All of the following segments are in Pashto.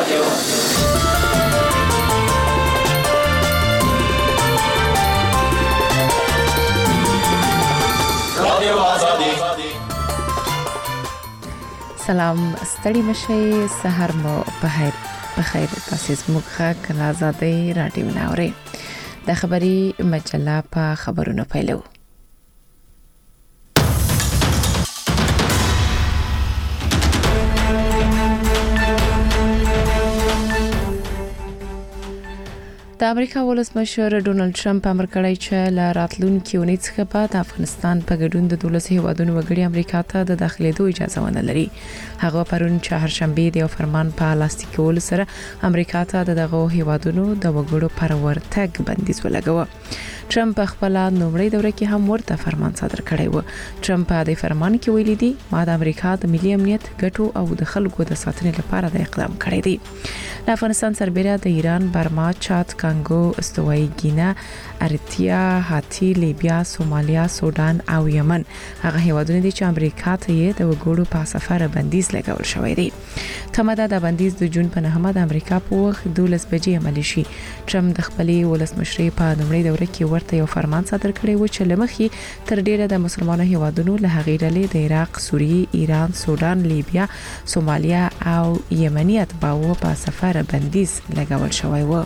سلام ستړي مشي سحر مو بخیر تاسو زموږ غږ له آزادۍ رادیو ناوړي د خبري مجله په خبرونو پیلو. د امریکا ولسمشر ډونالد ټرمپ امر کړی چې له راتلونکي اونۍ څخه بعد افغانستان په ګډون د 12 هیوادونو وګړي امریکا ته د داخليدو اجازه ونه لري. هغه پرون چهارشنبه د فرمان په لاسلیک کول سره امریکا ته دغه هیوادونو د وګړو پر ورتګ بندیز ولګاوه. ټرمپ خپل نومړی دوره کې هم ورته فرمان صادر کړی و. ټرمپ د فرمان کې ویلي دی ما د امریکا د ملي امنیت ګټو او د خلکو د ساتنې لپاره د اقدام کړی دی. د افغانستان سربېره د ایران، برما، چاد، کانګو، استوایي ګینا، ارتریا، هاتی، لیبیا، سومالیا، سودان او یمن هغه هیوادونه دي چې امریکا ته یې د وګړو په سفر بندیز لګول شوی دی. تماده د بندیز د جون په 9 د امریکا په وخت 12 بجې عملی شي. ټرمپ د خپلې ولسمشرۍ په نومړي دوره کې ورته یو فرمان صادر کړی و چې لمخې تر ډیره د مسلمانانو هیوادونو له هغې ډلې د عراق، سوریه، ایران، سودان، لیبیا، سومالیا او یمني اتباعو په سفر بندیز لګول شوی و.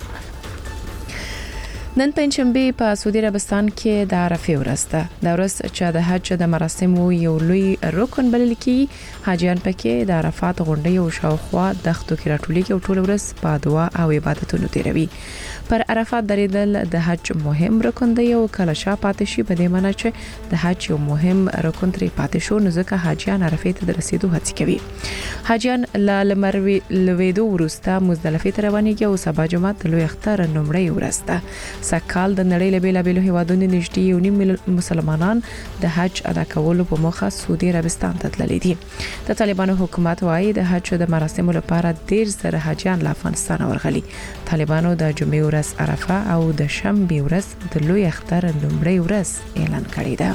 نن پنځشنبه په سعودي عربستان کې د عرفه ورځ ده. د ورځ چې د حج د مراسمو یو لوی رکن بلل کی حاجیان پکې د عرفات غونډې او شاوخوا دښتو کې راټولېږي او ټول ورځ په دعا او عبادتونو تیروي. پر عرفات درېدل د حج مهم رکن دی او کله شا پاتې شي په دې معنی چې د حج یو مهم رکن ترې پاتې شو نو ځکه حاجیان عرفه ته رسیدو هڅه کوي. حاجیان لمر لویدو وروسته مزدلفه ته روانېږي او سبا جمعه د لوی اختر نومړی ورځ ده. سکهال د نړۍ له بیلابېلو هیوادونو نږدې 1.5 مسلمانان د حج ادا کولو په موخه سعودي عربستان ته تللي دي. د طالبانو حکومت وايي د حج د مراسمو لپاره 10,000 حاجیان له افغانستان ورغلي. طالبانو د جمعې ورځ عرفه او د شنبه ورځ د لوی اختر نومړی ورځ اعلان کړی ده.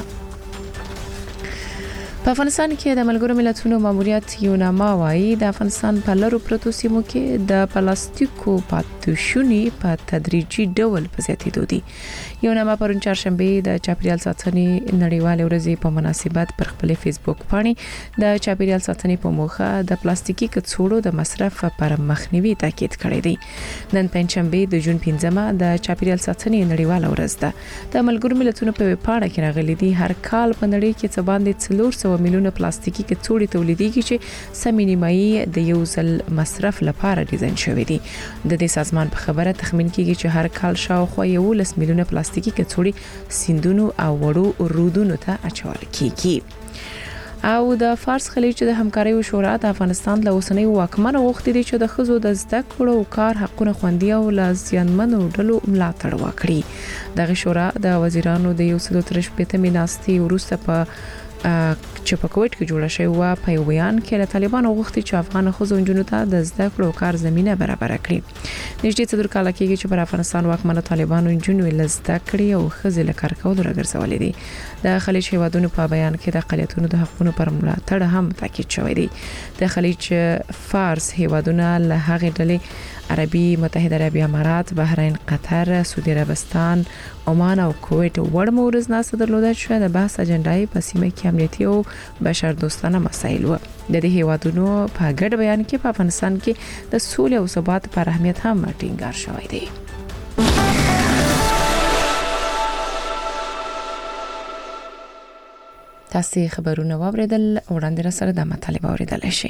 په افغانستان کې د ملګرو ملتونو ماموریت یوناما وايي د افغانستان په لارو پروتو سیمو کې د پلاستیکو پاتوشونی په تدریجي ډول په زیاتېدو دي. یوناما پرون چهارشنبه د چاپیریال ساتنې نړیوال ورځې په مناسبت پر خپل فیسبوک باندې د چاپیریال ساتنې په موخه د پلاستیکي کڅوړو د مصرف پر مخنیوي تاکید کړی دی. نن پنځشنبه د جون 15 د چاپیریال ساتنې نړیوال ورځ ده. د ملګرو ملتونو په ویبپاڼه کې راغلي دي هر کال په نړۍ کې څه باندې 400 میلیونه پلاستیکي کڅوړې تولیدېږي چې سمې نیمایي د یو ځل مصرف لپاره ډیزاین شوې دي. د دې سازمان په خبره تخمین کیږي چې هر کال شاوخوا 11 میلیونه پلاستیکي کڅوړې سیندونو او وړو رودونو ته اچول کیږي. او د فارس خلیج د همکارۍ شورا د افغانستان له اوسنۍ واکمنو غوښتي دي چې د خزو د زده کړو او کار حقونه خوندي او لازمنو ډلو ملاتړ وکړي. دغه شورا د وزیرانو د 135 میاشتې وروسته په چې په کوټ کې جوړه شوی و په یو بیان کې له طالبانو غوښتي چې افغان ښځو نجونو ته د زده کړو کار زمينه برابر کړي. نږدې 4 کال کېږي چې پر افغانستان واکمنو طالبانو نجونو له زده کړې او ښځې له کار کولو راګرځولې دي. د خلیج هیوادونو په بیان کې د اقلیتونو د حقوقو پر ملاتړ هم تاکید شوی دی. د خلیج فارس هیوادونه له هغې ډلې عربي متحده عربي امارات، بحرین، قطر، سعودي عربستان، عمان او کویت وړ مورز ناسه درلوده چې د بحث اجنډای په سیمه کې امنیتي او بشر دوستانه مسایل و. د دې هیوادونو په ګډ بیان کې په افغانستان کې د سولې او ثبات پر اهمیت هم ټینګار شوی دی. تاسو خبرونه واوریدل وړاندې را سره د مطالب اوریدل شي.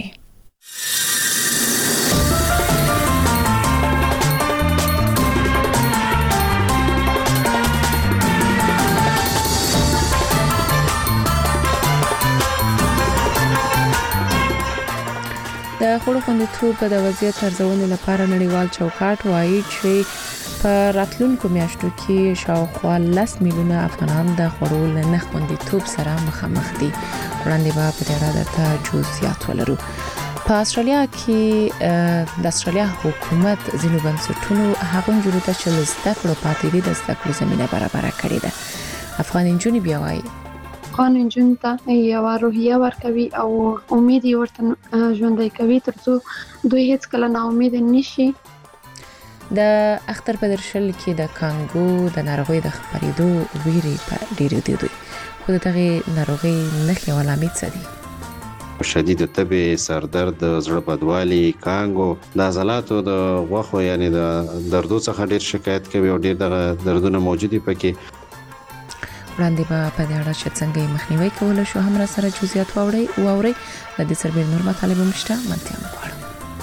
د خړو خوندیتوب د وضعیت ارزونې لپاره نړیوال چوکاټ وايي چې په راتلونکو میاشتو کې شاوخوا 10 میلیونه افغانان د خړو نه خوندیتوب سره مخامخ دي. وړاندې به په دې اړه د جزئیات ولرو. په استرالیا کې د استرالیا حکومت ځینو بنسټونو هغه جوړه چې زده کړو پاتې دي د زده کړو زمينه برابر کړې ده. افغان نجونې بیا وايي افغان نجونو ته یو روحیه ورکوي او امید یې ورته ژوندی کوي ترڅو دوی هیڅ کله نا امید نشي. د اختر په درشل کې د کانګو د ناروغۍ د خپرېدو ویرې په ډېر دي خو د دغه ناروغۍ نښې او علامات څه دي؟ شدید تبه، سردرد، زړه بدوالي، کانګو، د عضلاتو د غوښو یعنی د دردو څخه ډېر شکایت کوي او ډېر دغه دردونه موجودي پکې. وړاندې به په دې اړه چې څنګه یې مخنیوي کولای شو هم را سره جزئیات واورئ. د دې سربېر نور مطالب هم شته، منتیا مو غواړم.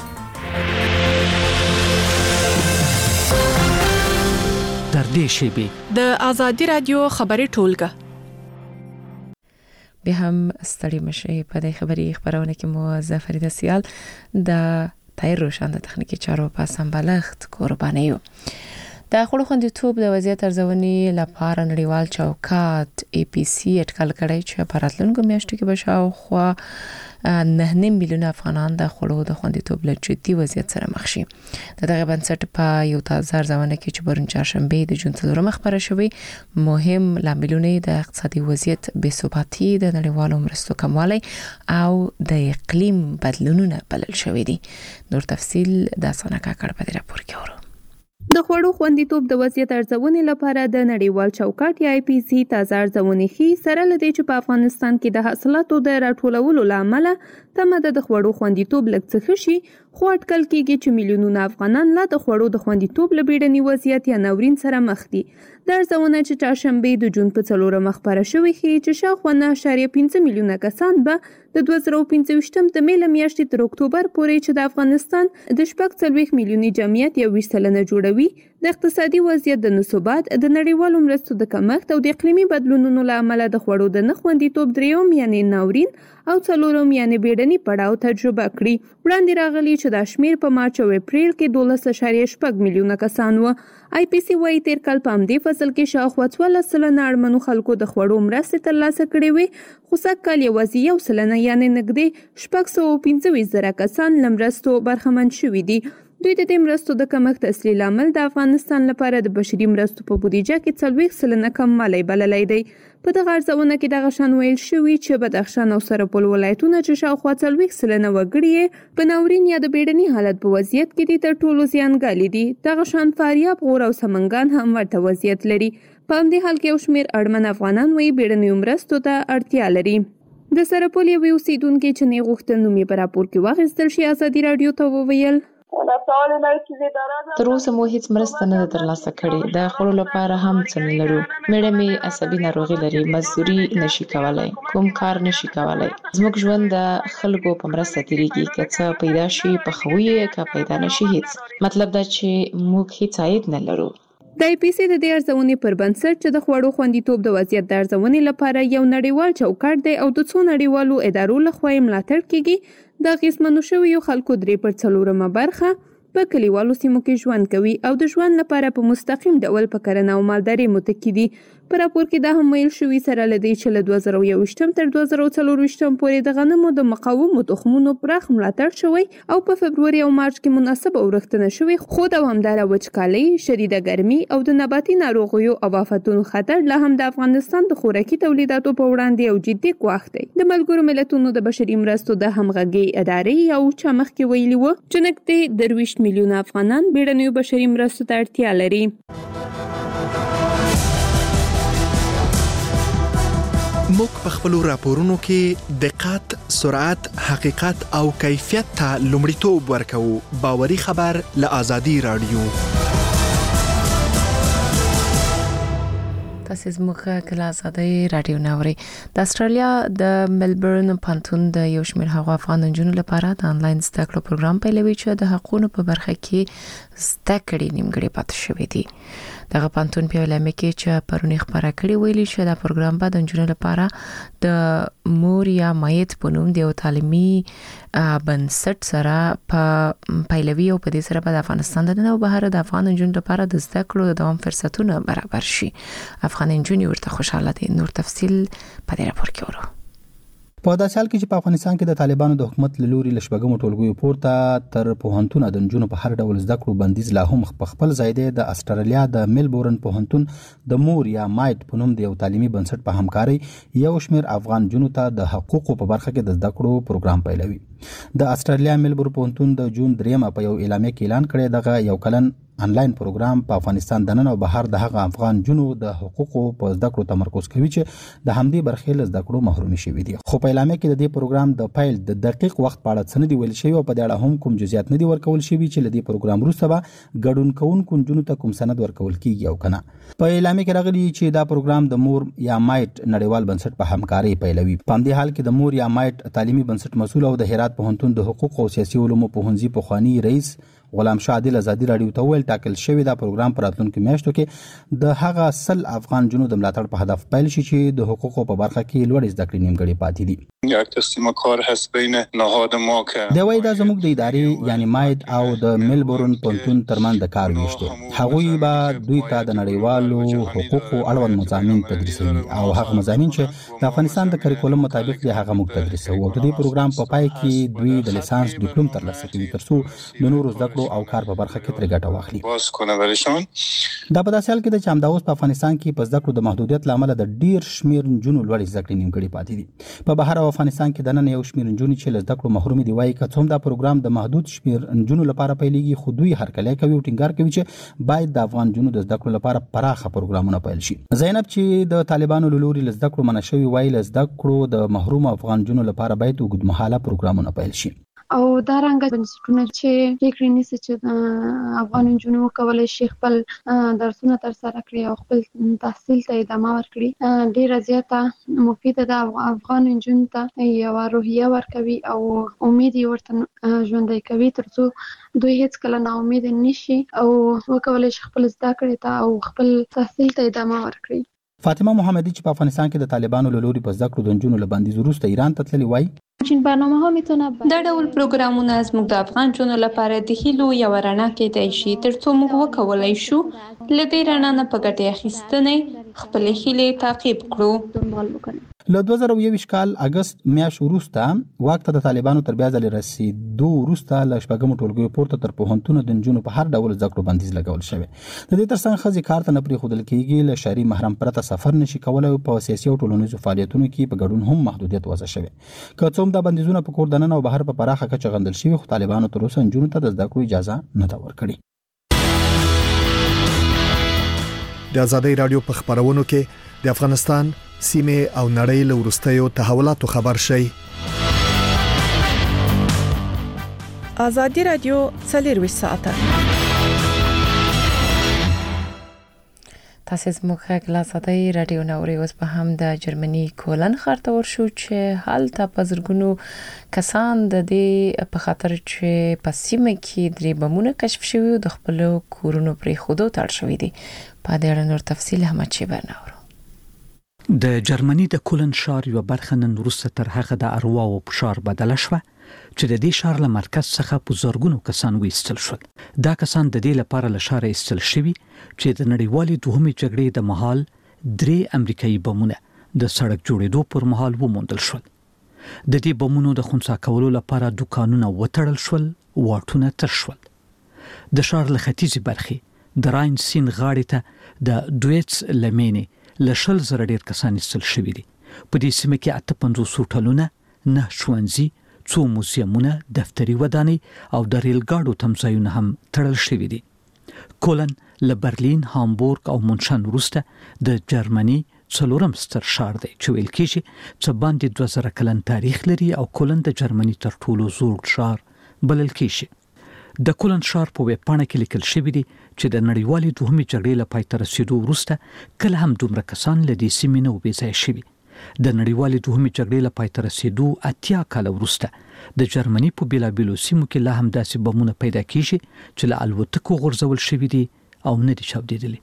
در دې شیبې د آزادي رادیو خبري ټولګه به هم ستړي مشي په دې خبرونه کې مو ظفریده سیال د تایر روشن د تخنیکی چارو په سمبالښت قرباني یو. د خړو خوندیتوب د وضعیت ارزونې لپاره نړیوال چوکاټ APC اټکل کړی چې په راتلونکو میاشتو کې به شاوخوا 9 میلیون افغانان د خړو د خوندیتوب له جدي وضعیت سره مخ شي. دغه بنسټ په یو تازه ارزونه کې چې پرون چهارشنبه د جون 3 خبره شوې مهم لاملونه د اقتصادي وضعیت بې ثباتي، د نړیوالو مرستو کموالی او د اقلیم بدلونونه بلل شوې دي. نور تفصیل د سنکا کړه په راپور کې اورو. د خوړو خوندیتوب د وضعیت ارزونې لپاره د نړیوال چوکاټ یا APC تازه ارزونې ښيي سره لدی چې په افغانستان کې د حاصلاتو د راټولولو لامل تمه د خوړو خوندیتوب لږ څه شي، خو اټکل کېږي چې میلیونونه افغانان لا د خوړو د خوندیتوب له بیړني وضعیت یا ناورین سره مخ دي. د ارزونه چې چهارشنبه د جون په 4 خبره شوې ښيي چې شاوخوا 9.5 میلیونه کسان به د 2025 د میله میاشتې تر اکتوبر پورې چې د افغانستان د 4 میلیوني جمعیت 20% جوړوي د اقتصادي وضعیت د نثبات، د نړیوالو مرستو د کمښت او د اقلیمي بدلونونو له امله د خوړو د نه خوندیتوب دریم یعنی ناورین او څلورم یعنی بیړني پړاو تجربه کړی. وړاندې راغلی چې د شمیر په مارچ او اپریل کې 12.8 میلیونه کسان و. IPC وايي تیر کال په همدې فصل کې شاوخوا 14% اړمنو خلکو د خوړو مرستې ترلاسه کړې وي، خو سږ کال یوازې 1% یعنی نږدې 625,000 کسان له مرستو برخمن شوي دي. دوی د دې مرستو د کمښت اصلي لامل د افغانستان لپاره د بشري مرستو په بودیجه کې 40% کموالی بللی دی. په دغه ارزونه کې دغه شان ویل شوي چې بدخشان او سرپل ولایتونه چې شاوخوا 40% وګړي په ناورین یا د بیړني حالت په وضعیت کې دي تر ټولو زیانګالي دي. دغه شان فاریاب، غور او سمنګان هم ورته وضعیت لري. په همدې حال کې یو شمیر اړمن افغانان وایي بیړنیو مرستو ته اړتیا لري. د سرپل یو اوسیدونکو چې نه غوښتل نوم یې په راپور کې واخیستل شي ازادي رادیو ته وویل تر اوسه مو هیڅ مرسته نه ترلاسه کړې. د خوړو لپاره هم څه نه لرو. مېړه مې عصبي ناروغي لري، مزدوري نشي کولای، کوم کار نشي کولای. زموږ ژوند د خلکو په مرسته تیریږي، که څه پیدا شي په خوي، که پیدا نشي هیڅ. مطلب دا چې موږ هیڅ عاید نه لرو. د IPC د دې ارزونې پر بنسټ چې د خوړو خوندیتوب د وضعیت د ارزونې لپاره یو نړیوال چوکاټ دی او د څو نړیوالو ادارو لخوا یې ملاتړ کیږي، د اغیزمنو شویو خلکو 3/4 برخه په کلیوالو سیمو کې ژوند کوي او د ژوند لپاره په مستقیم ډول په کرنه او مالداري متکی دي. په راپور کې دا هم ویل شوي سره لدی چې له 2021 تر 2024 پورې د غنمو د مقاومو تخمونو پراخ ملاتړ شوی او په فبروري او مارچ کې مناسبه ورښتنه شوی، خو دوامداره وچکالي، شدیده ګرمي او د نباتي ناروغیو او آفتونو خطر لا هم د افغانستان د خوراکي تولیداتو په وړاندې یو جدي ګواښ دی. د ملګرو ملتونو د بشري مرستو د همغږي ادارې یو چا مخکې ویلي و چې نږدې 23 میلیونه افغانان بیړنیو بشري مرستو ته اړتیا لري. موږ په خپل راپورونو کې دقت، سرعت، حقیقت او کیفیت ته لومړیتوب ورکوو. باوري خبر له آزادي رادیو. تاسو زموږ کله آزادي رادیو نوري. د استرالیا د ملبورن پانتون د یو شمېر هغو افغان نجونو لپاره د انلاین زده کړو پروګرام پیلوي چې د حقوقو په برخه کې زده کړې نیمګړې پاتې شوې دي. دغه پانتون په اعلامیه کې چې پرونی خبره کړې ویلي چې دا پروګرام به د نجونو لپاره د مور یا مایت په نوم د تعلیمي بنسټ سره په پیلوي او په دې سره به د افغانستان د نو بهر د افغان نجونو لپاره د زده کړو د دوام فرصتونه برابر شي. افغان نجونې ورته خوشاله دي. نور تفصیل په دې راپور کې ورو. په داسې حال کې چې په افغانستان کې د طالبانو د حکومت له لوري له شپږمو ټولګیو پورته تر پوهنتون د نجونو په هر ډول زده کړو بندیز لا هم په خپل ځای دی. د استرالیا د میلبورن پوهنتون د مور یا مایټ په نوم د یو تعلیمي بنسټ په همکاري یو شمېر افغان نجونو ته د حقوقو په برخه کې د زده کړو پروګرام پیلوي. د استرالیا میلبورن پوهنتون د جون 3 په یو اعلامیه کې اعلان کړی دغه یو کلن انلاین پروګرام په افغانستان د نن او بهر د هغه افغان جنو د حقوقو په زده کړو تمرکز کوي چې د همدې برخې له زده کړو محروم شوي دي. خو په اعلامیه کې د دې پروګرام د پیل د دقیق وخت په اړه څه نه دی ویل شوی او په دې اړه هم کوم جزئیات نه دي ورکول شوي چې له دې پروګرام وروسته به ګډون کوونکو جنو ته کوم سند ورکول کیږي او کنه. په اعلامیه کې راغلي چې دا پروګرام د مور یا مایټ نړیوال بنسټ په همکاري پیلوي. په همدې حال کې د مور یا مایټ تعلیمي بنسټ مسؤل او د هرات پوهنتون د حقوق او سیاسي علومو پوهنځي پخوانی رئیس غلام شاه عادل ازادي رادیو ته ویل ټاکل شوی دا پروګرام پر راتلونکو میاشتو کې د هغه اصل افغان جنو د ملاتړ په هدف پیل شي چې د حقوقو په برخه کې لوړ زده کړې نیمګړې پاتې دي. یک تسلیم کار هست بین نهاد ما که دا وایي دا زموږ د ادارې یعنی مایټ او د میلبورن پوهنتون ترمن د کار ویش دی. هغوی به دوی ته د نړیوالو حقوقو اړوند مضامین تدریسوي او هغه مضامین چې د افغانستان د کریکولم مطابق دی هغه موږ تدریسوو. د دې پروګرام په پای کې دوی د لیسانس ډیپلوم ترلاسه کوي ترڅو د نورو زده کړو او کار په برخه کې تر ګټه واخلي. دا په داسې حال کې د چې همدا اوس په افغانستان کې په زده کړو د محدودیت لامل د ډیر شمیر نجونو لوړ زده کړې نیمګړې پاتې دي. په بهر او افغانستان کې د نن یو شمیر نجونې چې له زده کړو محروم دي وایي که څوم دا پروګرام د محدود شمیر نجونو لپاره پیلېږي خو دوی هرکلی کوي او ټینګار کوي چې باید د افغان نجونو د زده کړو لپاره پراخه پروګرامونه پیل شي. زینب چې د طالبانو له لوري له زده کړو منع شوی وایي له زده کړو د محروم افغان نجونو لپاره باید اوږدمهاله پروګرامونه پیل شي. او دا رنګه بنسټونه چې فکر نیسي چې افغان نجونو کولای شي خپل درسونه تر سره کړي او خپل تحصیل ته ادامه ورکړي ډیره زیاته مفیده ده. افغان نجونو ته یو روحیه ورکوي او امید ورته ژوندۍ کوي ترڅو دوی هیڅ کله نا امید نشي او وکولای شي خپل زده کړې ته او خپل تحصیل ته ادامه ورکړي. فاطمه محمدی چې په افغانستان کې د طالبانو له لوري په زده کړو د نجونو له بندیز وروسته ایران ته تللي وایي دا ډول پروګرامونه زموږ د افغان جنونو لپاره د هیلو یو رڼا کېدای شي ترڅو موږ وکولای شو له دې رڼا نه په ګټې اخیستنې خپلې هیلې تعقیب کړو. له 2021 کال اگست میاشت وروسته واک ته د طالبانو تر بیا ځلې رسیدو وروسته له شپږمو ټولګیو پورته تر پوهنتونو د نجونو په هر ډول زده کړو بندیز لګول شوی. د دې ترڅنګ ښځې کار ته نه پرېښودل کېږي، له شهري محرم پرته سفر نشي کولی او په سیاسي او ټولنیزو فعالیتونو کې په ګډون هم محدودیت وضع شوی. که څه هم دا بندیزونه په کور دننه او بهر په پراخه کچه غندل شوي خو طالبانو تر اوسه نجونو ته د زده کړو اجازه نه ده ورکړې. د ازادۍ رادیو په خبرونو کې د افغانستان سیمه او نړۍ له وروستیو تحولاتو خبر شي. ازادي رادیو 24 ساعته تاسو زموږ غږ له ازادۍ رادیو نوري اوس په هم د جرمني کولن ښار ته ورشو چې هلته په زرګونو کسان د دې په خاطر چې په سیمه کې درې بمونه کشف شوي د خپل کورونو پرې خودو تړ شوي دي. په دې اړه نور تفصیل هم چې برناورو. د جرمني د کولن ښار یو برخه نن وروسته تر هغه د ارواو په ښار بدله شوه چې د دې ښار له مرکز څخه په زرګونو کسان وایستل شول. دا کسان د دې لپاره له ښاره ایستل شوي چې د نړیوالې دوهمې جګړې د مهال 3 امریکایي بمونه د سړک جوړېدو پر مهال وموندل شول. د دې بمونو د خنثی کولو لپاره دوکانونه وتړل شول، واټونه تر شول. د ښار له ختیځې برخې د راین سین غاړې ته د دویتس لمینې له 100,000 ډیر کسان ایستل شوي دي. په دې سیمه کې 58 هوټلونه، 9 ښوونځي، 2 موزیمونه، دفتري ودانۍ او د ریل ګاډو تمځایونه هم تړل شوي دي. کولن له برلین، هامبورګ او مونشن وروسته د جرمني څلورم ستر ښار دی چې ویل کېږي چې باندې 2000 کلن تاریخ لري او کولن د جرمني تر ټولو زوړ ښار بلل کېږي. د کولن ښار په ویبپاڼه کې لیکل شوی دی چې د نړیوالې دوهمې جګړې له پای ته رسیدو وروسته کله هم دومره کسان له دې سیمې نه وبېځای شوي. د نړیوالې دوهمې جګړې له پای ته رسیدو 80 کاله وروسته د جرمني په بیلابیلو سیمو کې لا هم داسې بمونه پیدا کېږي چې له الوتکو غورځول شوي دي او نه دي چاودېدلي.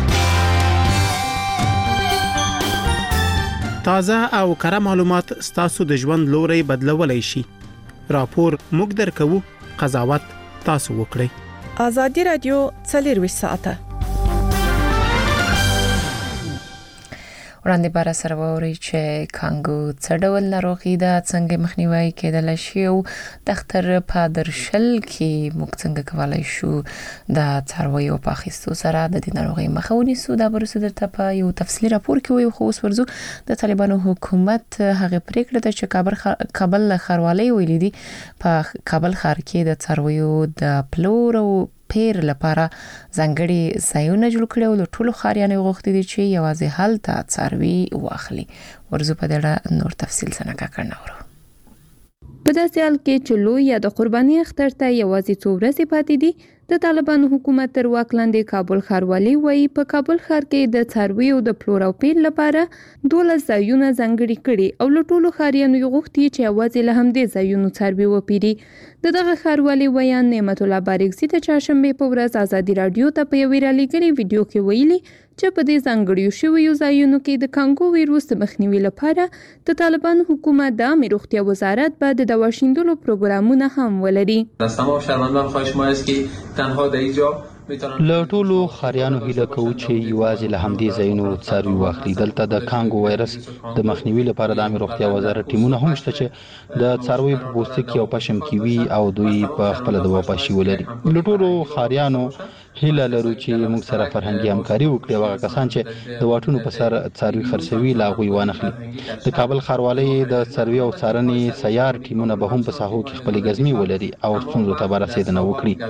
تازه او کره معلومات ستاسو د ژوند لوري بدلولای شي. راپور موږ درکوو، قضاوت تاسو وکړئ. ازادي رادیو 24 ساعته وړاندې بار سره ووري چې کانګو څه ډول ناروغي ده څنګه مخنیوي کېدل شي او د اختر په درشل کې موږ څنګه کولای شو د څارویو په اخیستو سره د دې ناروغي مخه ونیسو. دا برسه درته په یو تفصیلي راپور کې وي. خو اوس ورزو د طالبانو حکومت هغه پریکړه ده چې کابل ښاروالۍ ویلي دي په کابل ښار کې د څارویو د پلور او پیر لپاره ځانګړي ځایونه جوړ کړي او له ټولو ښاریانو غوښتي دي چې یوازې هلته څاروي واخلي. ورزو په دې اړه نور تفصیل څنګه کړناورو. په داسې حال کې چې لوی یا د قرباني اختر ته یوازې څو ورځې پاتې دي، د طالبانو حکومت تر واک لاندې کابل ښاروالۍ وایي په کابل ښار کې د څارویو د پلور او پیر لپاره 12 ځایونه ځانګړي کړي او له ټولو ښاریانو غوښتي چې یوازې له همدې ځایونو څاروي وپیري. دغه ښاروالۍ ویان نعمت الله بارکزي د چهارشنبه په ورځ ازادي رادیو ته په یوې رالیږلې ویډیو کې ویلي چې په دې ځانګړیو شویو ځایونو کې د کانګو ویروس د مخنیوي لپاره د طالبانو حکومت د عامه روغتیا وزارت به د دوا شیندلو پروګرامونه هم ولري. از تمام شهروندان خواهش ما است که تنها در اینجا له ټولو خاریانو هیله کوو چې یوازې له همدې ځایونو څاروي واخلي. دلته د کانګو وایرس د مخنیوي لپاره د عامه روغتیا وزارت ټیمونه هم شته چې د څارویو په پوستکي او پشم کې وي او دوی په خپل د واپاشي ولري. له ټولو خاریانو هیله لرو چې موږ سره فرهنګي همکاري وکړي او هغه کسان چې د واټونو په سر څاروي خرڅوي لا غوي وانخلي. د کابل ښاروالۍ د څاروي او څارنې سیار ټیمونه به هم په ساحو کې خپل ګزمي ولري او ستونزو ته رسیدنه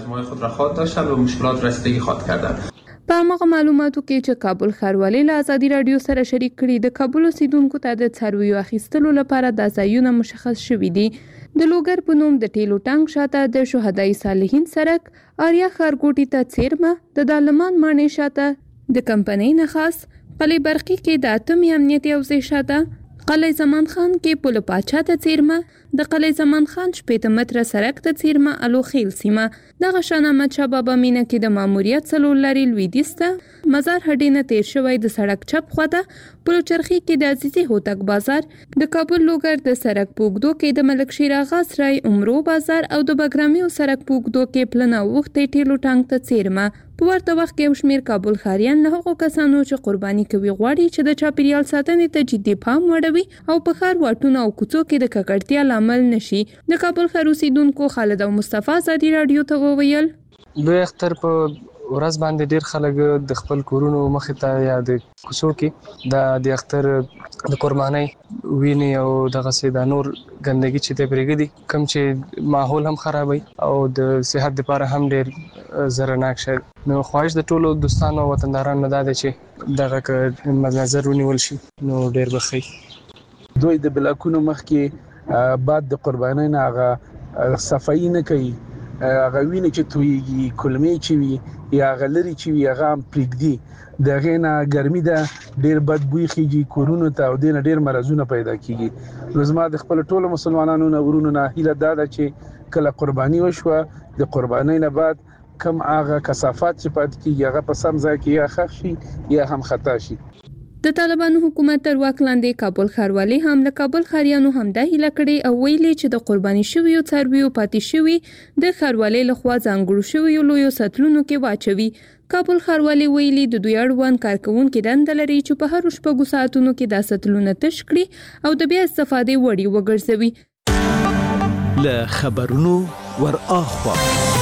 وکړي. په هغه معلوماتو کې چې کابل ښاروالۍ له ازادي رادیو سره شریک کړي، د کابل اوسیدونکو ته د څارویو اخیستلو لپاره د ځایونه مشخص شوي دي. د لوګر په نوم د ټیلو ټانک شاته د شهدای صالحین سرک، آریا ښارګوټي ته څیرمه، د دالمان ماڼۍ شاته د کمپنۍ نخاس، قلعه برقي کې د اتمې امنیتي حوزې شاته، قلعه زمان خان کې پل پاچا ته څیرمه، د قلعه زمان خان 15 متره سرک ته څیرمه الو خیل سیمه. دغه شان احمد شاه بابا مینه کې د ماموریت څلور لارې لویدیځ ته مزار هډې نه تیر شوی د سړک چپ خواته، پلوچرخي کې د عزیزي هوتک بازار، د کابل لوګر د سرک پوګدو کې د ملک شیر اغا سرای عمرو بازار او د بګرامیو سرک پوګدو کې پلنه وخت ټیلو ټانک ته څیرمه. په ورته وخت کې یو شمېر کابل ښاریان له هغو کسانو چې قرباني کوي غواړي چې د چاپیریال ساتنې ته جدي پام وړوي او په ښار واټونو او کوڅو کې د ککړتیا لامل نشي. د کابل ښار اوسیدونکو خالد او مصطفی ازادي رادیو ته وویل لوی اختر په ورځ باندې ډیر خلک د خپل کورونو مخې ته یا د کوڅو کې د اختر د قربانۍ ویني او دغه سي د نور ګندګي چې ته پرېږدي کوم چې ماحول هم خرابوي او د صحت لپاره هم ډیر زرناک شي. نو خواهش د ټولو دوستانو او وطندارانو نه ده چې دغه نظر ونیول شي نو ډیر بخي. دوی د بلاکونو مخ کې بعد د قربانۍ نه هغه صفائی نه کوي، هغه ویني چې تویږي، کلمې چې وي یا غلري چې وي هغه هم پرېږدي. دغه نه ګرمي ده ډیر بد بوی خيږي کورونو ته او دینه ډیر مرزونه پیدا کیږي. نو زما د خپل ټولو مسلمانانو نه ورونو نه هیله ده چې کله قرباني وشوه د قربانۍ نه بعد کم هغه کثافات چې پات کیږي هغه په سم ځای کې یا خښ شي یا هم خطا شي. د طالبانو حکومت تر واک لاندې کابل ښاروالۍ هم له کابل ښاریانو همدا هیله کړې او ویلي چې د قرباني شویو څارویو پاتې شوي د ښاروالۍ لخوا ځانګړو شویو لویو سطلونو کې واچوي. کابل ښاروالۍ ویلي د دوی اړوند کارکونکي دنده لري چې په هر شپږو ساعتونو کې دا سطلونه تش کړي او د بیا استفادې وړي وګرځوي. له خبرونو ور اخوا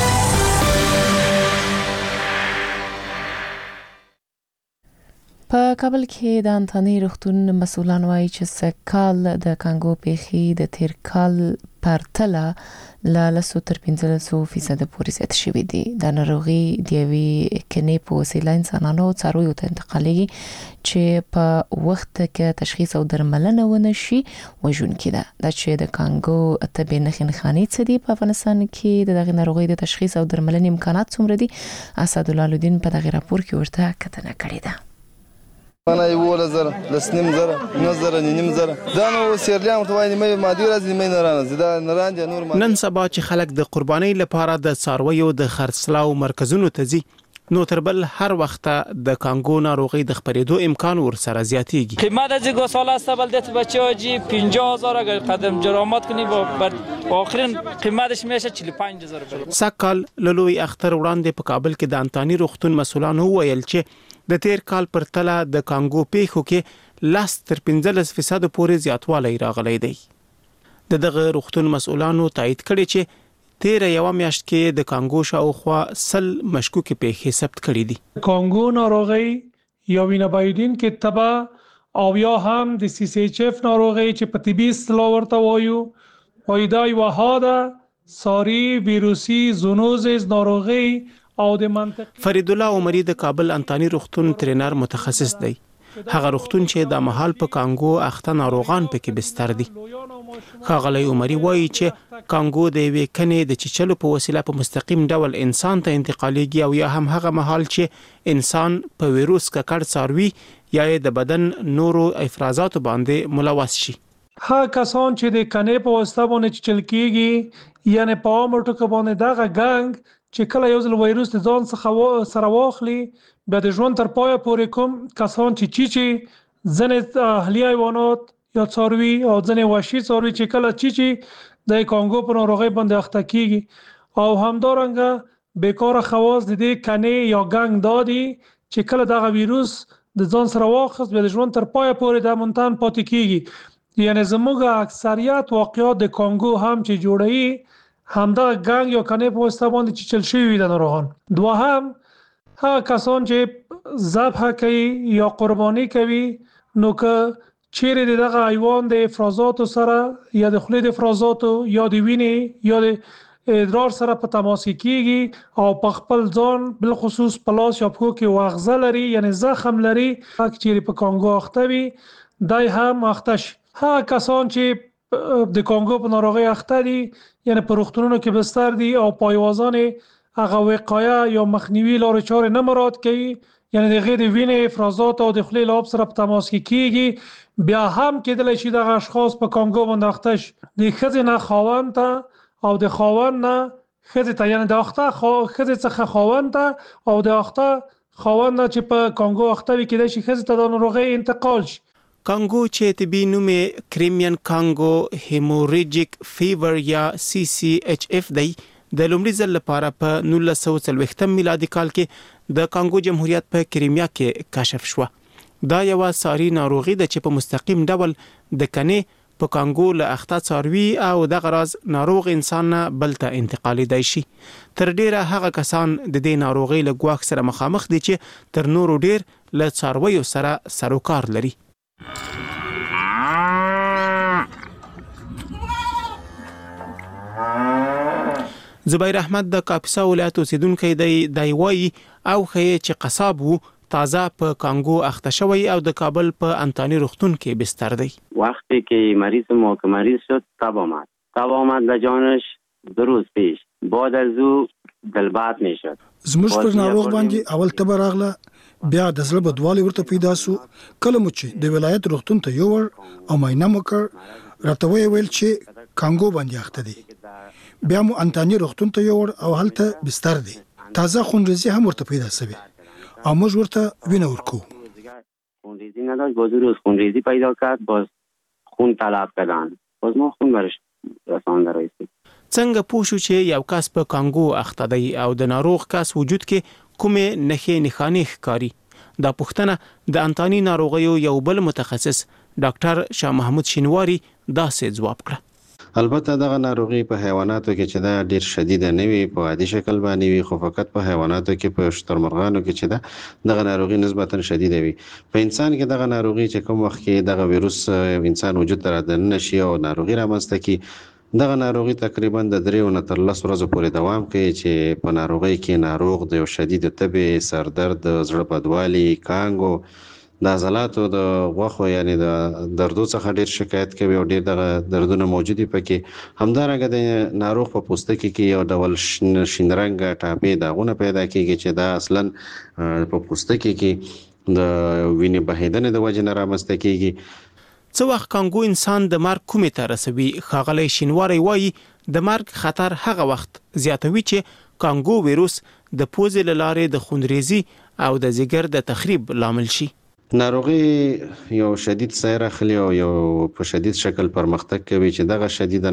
په کابل کې د انتاني روغتون مسؤلان وایي چې سکال د کانګو پیخي د تیر کال پرتله ل 10 تر 15% پورې زیات شوی دی. د ناروغي د یوې کني په وسیله انسانانو څارویو ته انتقالېږي چې په وخت کې تشخیص او درملنه ونشي وژونکې ده. دا چې د کانګو طبي نښانې څه دي په افغانستان کې د دغه ناروغي د تشخیص او درملنې امکانات څومره دي، اسد الله الدین په دغه راپور کې ورته کتنه کړې ده. انا يقول زر لسنم زر نظر نیم زر دا نو سیرلیان توای مې مادي راځي مې نه راځي دا نه راځي نور. نن سبا چې خلک د قربانۍ لپاره د څارویو د خرڅلاو مرکزونو ته ځي نو تر بل هر وخت د کانګو ناروغي د خپرېدو امکان ورسره زیاتېږي. قیمت از گوساله است بلدت بچه‌ها جی 50000 اگر قدم جرامت کنی با آخرین قیمتش میشه 45000. سکال لوی اختر وړاندې په کابل کې د انتاني روغتون مسؤلان وویل چې د تیر کال پرتله د کانګو پیښو کې 10-15% پورې زیاتوالی راغلی دی. دغه روغتون مسؤلانو تایید کړی چې تیر یو میاشت کې د کانګو شاوخوا 100 مشکوکې پیښې ثبت کړي دي. کانګو ناروغي یا وینه بایدونکې تبه او یا هم د CCHF ناروغي چې په طبي اصطلاح ورته وایو دا یوه حاده ساری ویروسي زونوزیس ناروغي او د منطقي فرید الله عمری د کابل انتانی روغتون ترینر متخصص دی. هغه روغتون چې د محل په کانګو اخته ناروغان پکې بستر دي. ښاغلی عمری وایي چې کانګو د یوې کنې د چیچلو په وسیله په مستقیم ډول انسان ته انتقالیږي او یا هم هغه مهال چې انسان په ویروس ککړ څاروي یا د بدن نورو افرازاتو باندې ملوث شي. ها کسان چې د کنې په واسطه باندې چیچل کیږي یعنی په عام ټکو باندې دغه ګنګ چې کله یو ځل وایروس د ځان څخه سره واخلي بیا د ژوند تر پایه پورې کوم کسان چې چیچي ځنې اهلي حیوانات یا څاروي او ځنې وحشي څاروي چې کله چیچي د کانګو په ناروغۍ باندې اخته کیږي او همدارنګه بیکاره خواص د دې کنې یا ګنګ دادي چې کله دغه ویروس د ځان سره واخست بیا د ژوند تر پایه پورې د منتن پاتې کیږي. یعنی زموږ اکثریت واقعات د کانګو هم چې جوړوي همدغه ګنګ یا کنې په واسطه باندې چیچل شوي وي د ناروغان. دوهم هغه کسان چې ذبح کوي یا قرباني کوي نو که چیرې دغه حیوان د افرازاتو سره یا د خولې د افرازاتو یا د وینې یا د ادرار سره په تماس کیږي او په خپل ځان بل خصوص په لاس یا پښو کې واغزه لري یعنی زخم لري چیرې په کانګو اخته وي دای هم اخته شي. هغه کسان چې د کانګو په ناروغۍ اخته دي یعنی په روغتونونو کې بستر دي او پایوازان هغه وقایه یا مخنیوي لارې چارې نه مراعات کوي یعنی د غیر وینې افرازات او د خولې له آب سره په تماس کې کیږي بیا هم کېدلی شي دغه اشخاص په کانګو باندې اخته شي. د ښځې نه خاوند ته او د خاوند نه ښځې ته یعنی د اخته ښځې څخه خاوند ته او د اخته خاوند نه چې په کانګو اخته وي کېدای شي ښځې ته د ناروغۍ انتقال شي. کانګو چې طبي نوم کریمین کانګو هیموریجیک فیور یا CCHF دی د لومړي ځل لپاره په 1940 میلادي کال کې د کانګو جمهوریت په کریمیا کې کشف شو. دا یو ساري ناروغي ده چې په مستقیم ډول د کنې په کانګو له اخته څاروي او د غراز ناروغ انسان نه بل ته انتقالي دی شي. تر ډیره هغه کسان د دې ناروغي له ګواښ سره مخامخ دي چې تر نورو ډیر له څارویو سره سروکار لري. زبیر احمد د کاپیسا ولایت اوسیدونکی دی وایي او خې چې قصاب وو تازه په کانګو اخته شوی او د کابل په انتانی روغتون کې بستر دی. وقتی که مریض شد تب آمد و جانش 2 روز پیش بعد از او دلبات میشد. زموږ پر ناروغ باندې اول تبه راغله بیا د زړه بدوالی ورته پیدا سو کله مو چې د ولایت روغتون ته یوړ او معاینه وکړ راته ویل چې کانګو باندې اخته دی. بیا مو انتانی روغتون ته یوړ او هلته بستر دی. تازه خونریزي هم ورته پیدا شوه او موږ ورته وینه ورکو. خونریزی نداشت باز روز خونریزی پیدا کرد باز خون طلب کردن باز ما خون برش رسانده رایستی. څنګه پوه شو چې یو کس په کانګو اخته دی او د ناروغ کس وجود کې کومې نښانې ښکاري؟ دا پوښتنه د انتانی ناروغیو یو بل متخصص ډاکټر شاه محمود شینواری داسې ځواب کړ. البته دغه ناروغي په حیواناتو کې چې دا ډیر شدید نه وي په عادي شکل باندې وي خو فقط په حیواناتو کې په شترمرغانو کې چې دغه ناروغي نسبتا شدید وي. په انسان کې دغه ناروغي چې کوم وخت کې دغه ویروس انسان وجود ته رادننه شي او ناروغي رامنځته کی دغه ناروغي تقریبا د 3 نه تر 10 ورځې پورې دوام کوي چې په ناروغي کې ناروغ د شدید تبه سردرد زړه بدوالي کانګو د عضلاتو د غوښو یعنی د دردو څخه ډیر شکایت کوي او ډیر دغه دردونه موجودي پکې همدارنګه د ناروغ په پوستکي کې یو ډول شین رنګ ټاپې داغونه پیدا کیږي چې دا اصلا په پوستکي کې د وینې بهیدنې د وجې نه رامنځته کیږي. څه وخت کانګو انسان د مرګ کومې ته رسوي؟ ښاغلی شینواری وایي د مرګ خطر هغه وخت زیاتوي چې کانګو ویروس د پوزې له لارې د خونریزي او د ځیګر د تخریب لامل شي. ناروغي یو شدید سیر اخلي او یو په شدید شکل پرمختګ کوي چې دغه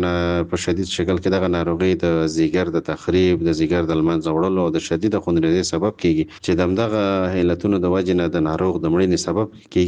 په شدید شکل کې دغه ناروغي د ځیګر د تخریب د ځیګر د لمنځه وړلو او د شدید خونریزي سبب کیږي چې دغه علتونو د وجې نه د ناروغ د مړینې سبب کیږي.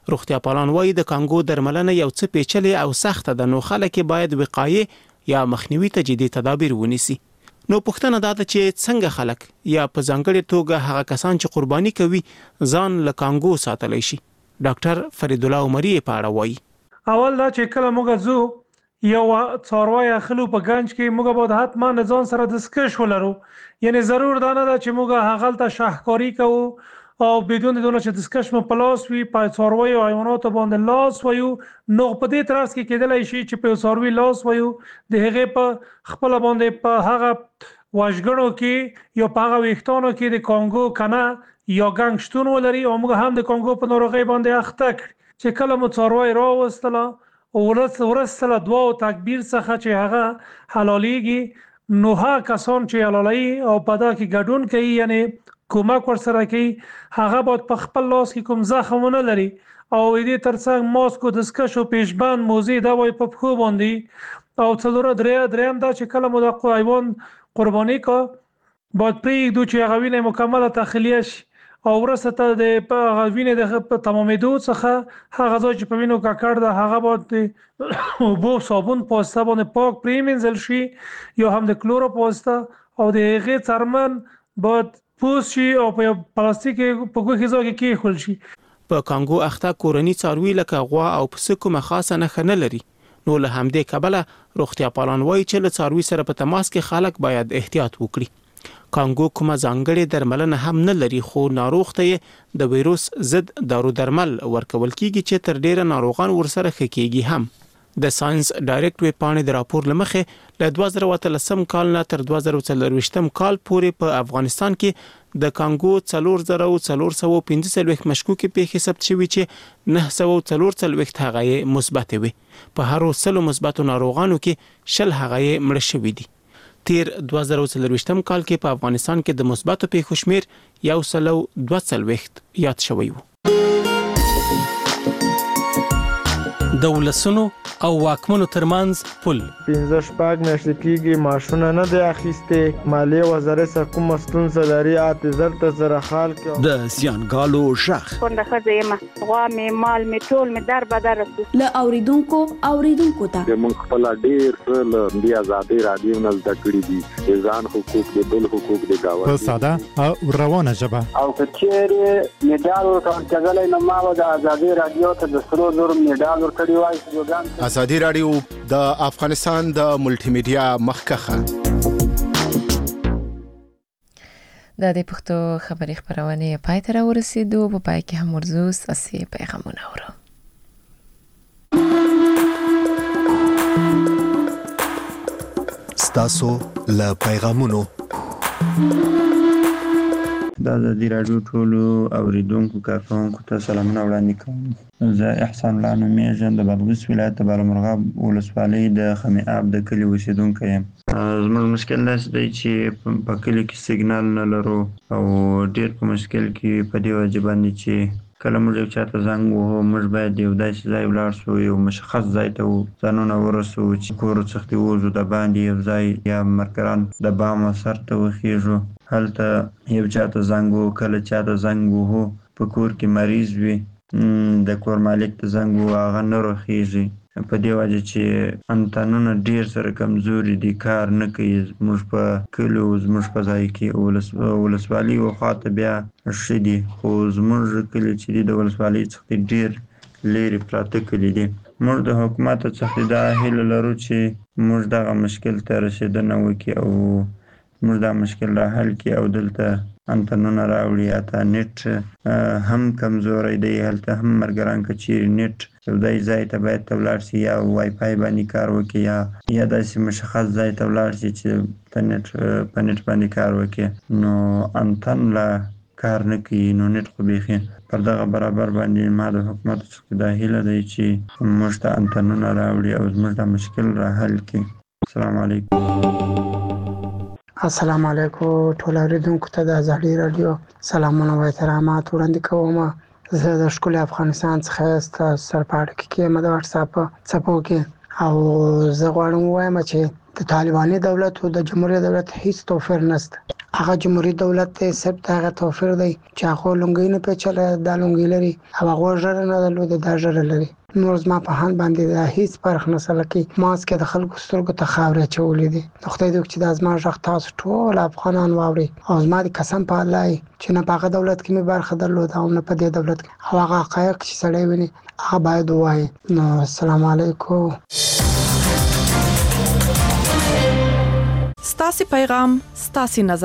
روغتیا پالان وایي د کانګو درملنه یو څه پیچلې او سخته ده، نو خلک باید وقایې یا مخنیوي ته جدي تدابیر ونیسي. نو پوښتنه دا ده چې څنګه خلک یا په ځانګړې توګه هغه کسان چې قرباني کوي ځان له کانګو ساتلی شي. ډاکټر فرید الله عمری په اړه وایي. اول دا چې کله موږ ځو یو څاروی اخلو په گنج کې، موږ باید حتما ځان سره دستکش ولرو. یعنی ضرور دا نه ده چې موږ هغه ته شاهکاری کوو او بدون دونه چې دستکش مو په لاس وي په څاروي او حیواناتو باندې لاس وایو، نو په دې ترڅ کې کېدلی شي چې په څاروي لاس وایو د هغې په خپل باندې په هغه واژګړو کې یا په هغه ویښتانو کې د کانګو کنه یا ګنګ شتون ولري او موږ هم د کانګو په ناروغۍ باندې اخته کړي. چې کله مو څاروی راوستله او ورسله دعا او تکبیر څخه چې هغه حلالېږي، نو هغه کسان چې حلالوي او په دا کې ګډون کوي یعنی کومک ورسره کوي، هغه باید په خپل لاس کې کوم زخم ونه لري او دې ترڅنګ ماسک او دستکش او پیشبند موزې دا وایي په پښو باندې. او دریم دا چې کله مو د حیوان قرباني کا باید پرېږدو چې هغه وینه مکمله تخلیه شي او وروسته ته د وینې د تمامېدو څخه هغه ځای چې په وینو ککړ ده هغه باید د اوبو صابون په واسطه باندې پاک پرېمینځل شي یا هم د کلورو په واسطه او د هغې څرمن باید پوس شي او په پلاستیک په ګوښې ځای کې کېښول شي. په کانګو اخته کورني څاروي لکه غوا او پسه کومه خاصه نښه نه لري، نو له همدې کبله روغتیا پالان وایي چې له څاروي سره په تماس کې خلک باید احتیاط وکړي. کانګو کومه ځانګړې درملنه هم نه لري، خو ناروغ ته یې د ویروس ضد دارو درمل ورکول کیږي چې تر ډیره ناروغان ورسره ښه کیږي هم. د ساينس ډایرکټ ویب پاڼې د راپور لمخې له 2013 کال نه تر 2024 کال پورې په افغانستان کې د کانګو 4415 مشکوکې پیښې ثبت شوې چې 944 هغه مثبت وي. په هر 100 مثبتو ناروغانو کې 10 هغه مړ شوي دي. تیر 2024 کال کې په افغانستان کې د مثبتو پیښو شمیر 122 یاد شوی وو. د ولسونو او واکمنو ترمنځ پل 15 میاشتې کېږي ماشونه نه دی اخیستې، مالیې وزارت سره کومه ستونزه لري، اعتذار ته سره حال کې د زیانګالو ژغ کونډه ښځه یم، غوا مې مال مې ټول مې در بدر له اوریدونکو ته موږ خپل ډېر څه له دې ازادي رادیو نه زده کړي دي، د ځان حقوق د بل حقوق د گاونډي په ساده او روانه ژبه او کچېرې میډال ورکول کېدلی نو ما به د ازادي رادیو ته د 100,000 میډال ورکړی وای. ازادي رادیو د افغانستان د ملټي میډیا مخکخه د پښتو خبري خبرونه پای ته ورسېدو. په پای کې هم ورزو اساسي پیغامونه اورو. ستاسو له پیغامونو د رادیو ټولو اوریدونکو کارکونکو ته سلامونه وړاندې کوم. زه احسان الله نومیږم، د بادغیس ولایت د بالامرغاب ولسوالۍ د خمی آب د کلي اوسیدونکی یم. زموږ مشکل داسې دی چې په کلي کې سیګنال نه لرو او ډېر په مشکل کې په دې وجه باندې چې کله موږ یو چاته زنګ وهو موږ باید یو داسې ځای ولاړ شو، یو مشخص ځای ته ځانونه ورسو چې کور څخه ووځو، د باندې یو ځای یا مرکران د بام سر ته وخیږو، هلته یو چاته زنګ وهو. کله چاته زنګ وهو په کور کې مریض وي، د کور مالک ته زنګ وهو هغه نه روخیږي، په دې وجه چې انتنونه ډیر سره کمزوري دي، کار نه کوي. زموږ په کلیو زموږ په ځای کې ولسوالي وخواته بیا ښه دي، خو زموږ کلي چې دي د ولسوالۍ څخه ډیر لرې پراته کلي دي. موږ د حکومت څخه دا هیله لرو چې موږ دغه مشکل ته رسیدنه وکړي او موږ دا مشکل را حل کړي او دلته انتنونه راوړي. اته نت هم کمزوری دی، هلته هم مرګران که چیرې نت یو ځای ته باید ته ولاړ شي یا وای فای باندې کار وکړي یا داسې مشخص ځای ته ولاړ شي چې په نت باندې کار وکړي. نو انتن لا کار نه کوي، نو نت خو بیخي پر دغه برابر باندې ما د حکومت څخه دا هیله دی چې موږ ته انتنونه راوړي او زموږ دا مشکل را حل کړي. السلام علیکم. السلام علیکم ټول اوریدونکو ته د ازادي رادیو سلامونه او احترامات وړاندې کوم. زه د ښکلي افغانستان څخه ستاسو سره په اړیکه کې یم د واتس اپ څپو کې او زه غواړم ووایم چې د طالباني دولت او د جمهوریت دولت هیڅ توپیر نشته. هغه جمهوریت دولت ته صرف هغه توپیر دی چې هغه لونګي نه پیچله د لونګي لري او هغه ژر نه درلود د ژر لري. نور زما په هان باندې د هیڅ فرق نه سره کې ماسک د خلکو سترګو ته خاورې چولې دي. خدای دې چې د ازما ژغ تاسو ټول افغانان واوري او زما د قسم په الله چې نه په دولت کې مې برخه درلود او نه په دې دولت کې هغه حقایق چې سړی ویني هغه باید وایي. نو السلام علیکم. ستاسو پیغام ستاسو نظر